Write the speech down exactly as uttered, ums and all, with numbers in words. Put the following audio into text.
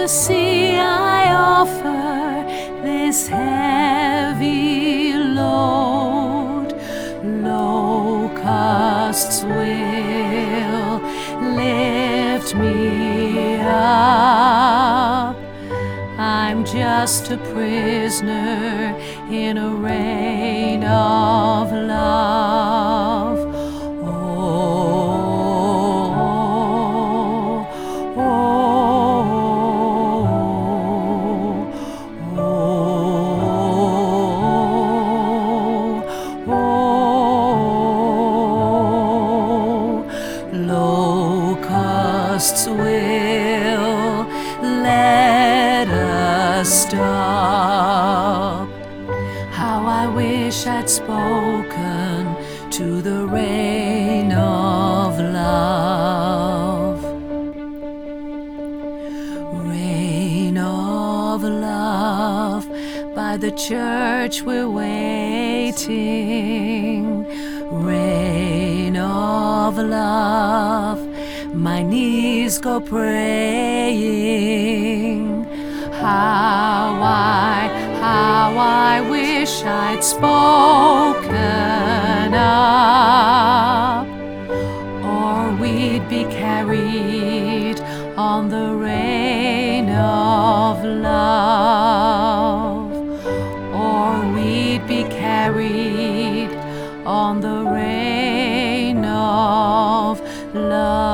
mercy I offer this heavy load. Locusts will lift me up. I'm just a prisoner in a reign of love. Oh, oh, oh, oh, oh. Locusts will let us stop. How I wish I'd spoken to the rain of love. Rain of love, by the church we're waiting. Rain of love, my knees go praying. How I, how I wish I'd spoken up, or we'd be carried on the rain of love, or we'd be carried on the rain of love.